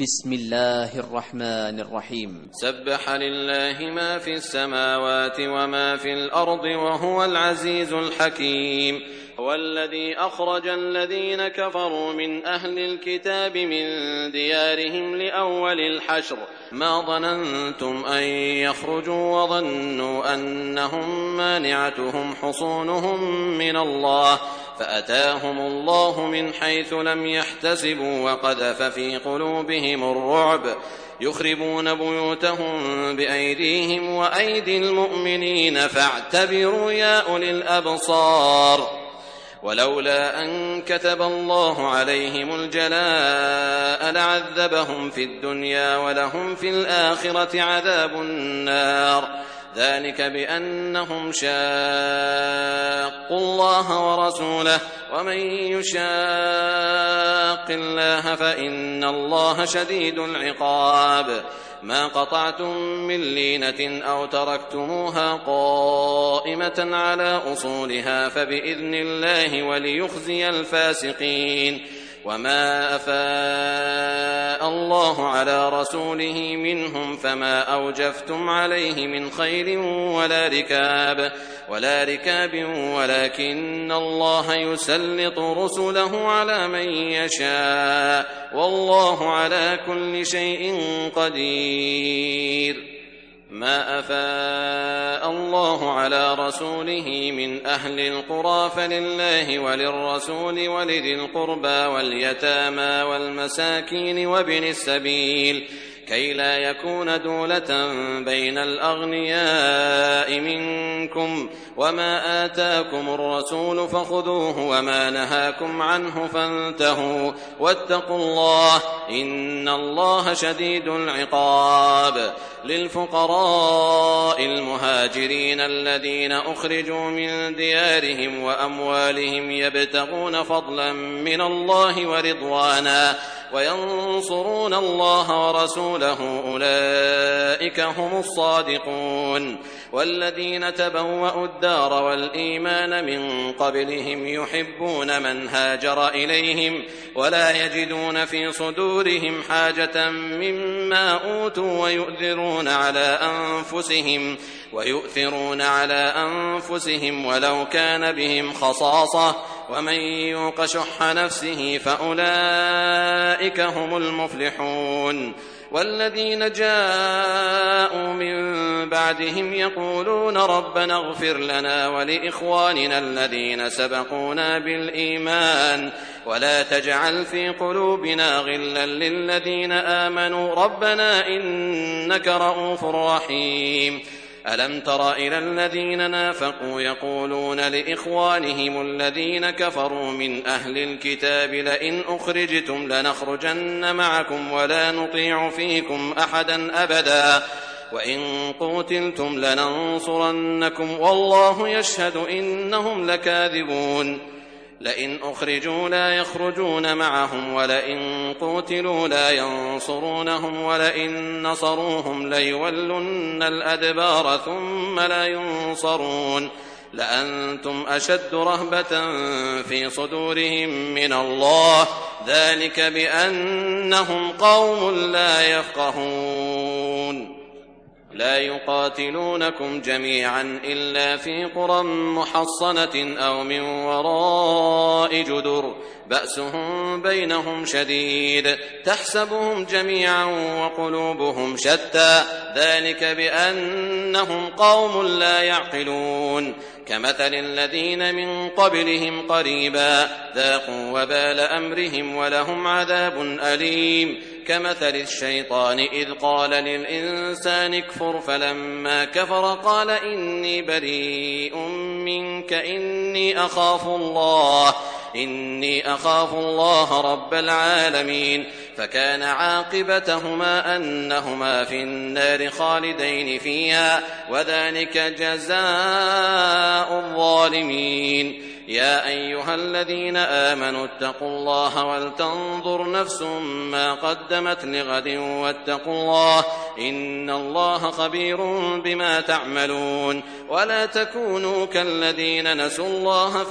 بسم الله الرحمن الرحيم. سبح لله ما في السماوات وما في الأرض وهو العزيز الحكيم. هو الذي أخرج الذين كفروا من أهل الكتاب من ديارهم لأول الحشر ما ظننتم أن يخرجوا وظنوا أنهم مانعتهم حصونهم من الله فأتاهم الله من حيث لم يحتسبوا وقذف في قلوبهم الرعب يخربون بيوتهم بأيديهم وأيدي المؤمنين فاعتبروا يا أولي الأبصار. ولولا أن كتب الله عليهم الجلاء لعذبهم في الدنيا ولهم في الآخرة عذاب النار ذلك بأنهم شاقوا الله ورسوله ومن يشاق الله فإن الله شديد العقاب. ما قطعتم من لينة أو تركتموها قائمة على أصولها فبإذن الله وليخزي الفاسقين. وما أفاء الله على رسوله منهم فما أوجفتم عليه من خيل ولا ركاب ولكن الله يسلط رسله على من يشاء والله على كل شيء قدير. ما أفاء الله على رسوله من أهل القرى فلله وللرسول ولذي القربى واليتامى والمساكين وابن السبيل كي لا يكون دولة بين الأغنياء منكم. وما آتاكم الرسول فخذوه وما نهاكم عنه فانتهوا واتقوا الله إن الله شديد العقاب. للفقراء المهاجرين الذين أخرجوا من ديارهم وأموالهم يبتغون فضلا من الله ورضوانا وينصرون الله ورسوله أولئك هم الصادقون. والذين تبوأوا الدار والإيمان من قبلهم يحبون من هاجر إليهم ولا يجدون في صدورهم حاجة مما أوتوا ويؤثرون على أنفسهم ولو كان بهم خصاصة ومن يوق شح نفسه فأولئك هم المفلحون. والذين جاءوا من بعدهم يقولون ربنا اغفر لنا ولإخواننا الذين سبقونا بالإيمان ولا تجعل في قلوبنا غلا للذين آمنوا ربنا إنك رؤوف رحيم. ألم تر إلى الذين نافقوا يقولون لإخوانهم الذين كفروا من أهل الكتاب لئن أخرجتم لنخرجن معكم ولا نطيع فيكم أحدا أبدا وإن قوتلتم لننصرنكم والله يشهد إنهم لكاذبون. لئن أخرجوا لا يخرجون معهم ولئن قوتلوا لا ينصرونهم ولئن نصروهم ليولن الأدبار ثم لا ينصرون لأنتم أشد رهبة في صدورهم من الله ذلك بأنهم قوم لا يفقهون. لا يقاتلونكم جميعا إلا في قرى محصنة أو من وراء جدر بأسهم بينهم شديد تحسبهم جميعا وقلوبهم شتى ذلك بأنهم قوم لا يعقلون. كمثل الذين من قبلهم قريبا ذاقوا وبال أمرهم ولهم عذاب أليم. كمثل الشيطان إذ قال للإنسان اكفر فلما كفر قال إني بريء منك إني أخاف الله رب العالمين. فكان عاقبتهما أنهما في النار خالدين فيها وذلك جزاء الظالمين. يا أيها الذين آمنوا اتقوا الله ولتنظر نفس ما قدمت لغد واتقوا الله إن الله خبير بما تعملون. ولا تكونوا كالذين نسوا الله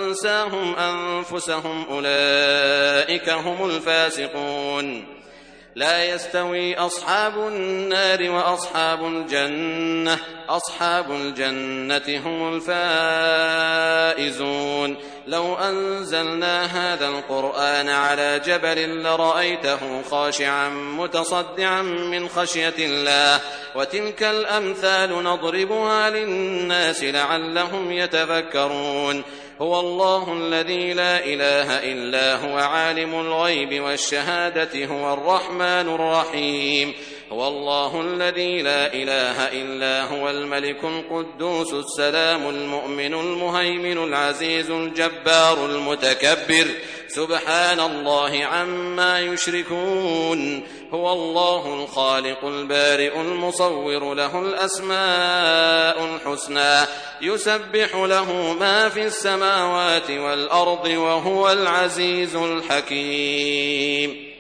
فأنساهم أنفسهم أولئك هم الفاسقون. لا يستوي أصحاب النار وأصحاب الجنة أصحاب الجنة هم الفائزون لو أنزلنا هذا القرآن على جبل لرأيته خاشعا متصدعا من خشية الله وتلك الأمثال نضربها للناس لعلهم يتفكرون هو الله الذي لا إله إلا هو عالم الغيب والشهادة هو الرحمن الرحيم هو الله الذي لا إله إلا هو الملك القدوس السلام المؤمن المهيمن العزيز الجبار المتكبر سبحان الله عما يشركون هو الله الخالق البارئ المصور له الأسماء الحسنى يسبح له ما في السماوات والأرض وهو العزيز الحكيم